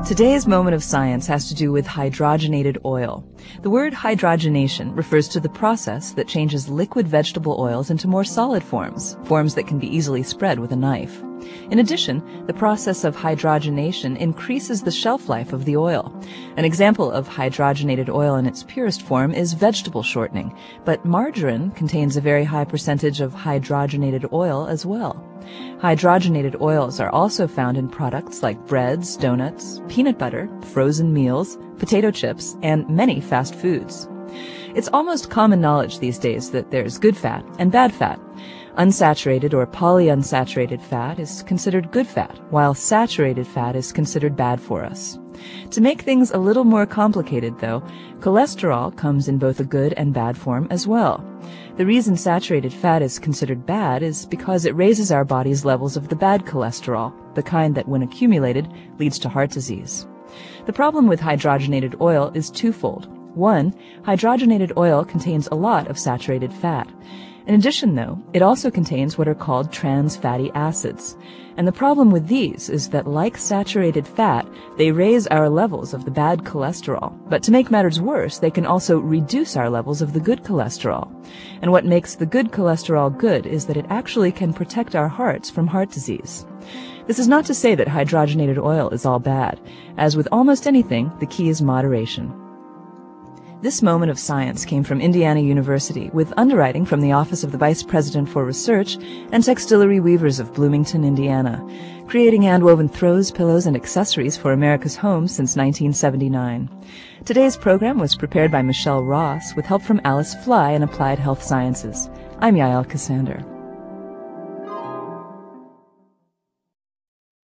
Today's moment of science has to do with hydrogenated oil. The word hydrogenation refers to the process that changes liquid vegetable oils into more solid forms that can be easily spread with a knife. In addition, the process of hydrogenation increases the shelf life of the oil. An example of hydrogenated oil in its purest form is vegetable shortening, but margarine contains a very high percentage of hydrogenated oil as well. Hydrogenated oils are also found in products like breads, donuts, peanut butter, frozen meals, potato chips, and many fast foods. It's almost common knowledge these days that there's good fat and bad fat. Unsaturated or polyunsaturated fat is considered good fat, while saturated fat is considered bad for us. To make things a little more complicated, though, cholesterol comes in both a good and bad form as well. The reason saturated fat is considered bad is because it raises our body's levels of the bad cholesterol, the kind that, when accumulated, leads to heart disease. The problem with hydrogenated oil is twofold. One, hydrogenated oil contains a lot of saturated fat. In addition, though, it also contains what are called trans fatty acids. And the problem with these is that, like saturated fat, they raise our levels of the bad cholesterol. But to make matters worse, they can also reduce our levels of the good cholesterol. And what makes the good cholesterol good is that it actually can protect our hearts from heart disease. This is not to say that hydrogenated oil is all bad. As with almost anything, the key is moderation. This moment of science came from Indiana University, with underwriting from the Office of the Vice President for Research and Textillery Weavers of Bloomington, Indiana, creating hand-woven throws, pillows, and accessories for America's homes since 1979. Today's program was prepared by Michelle Ross with help from Alice Fly in Applied Health Sciences. I'm Yael Cassander.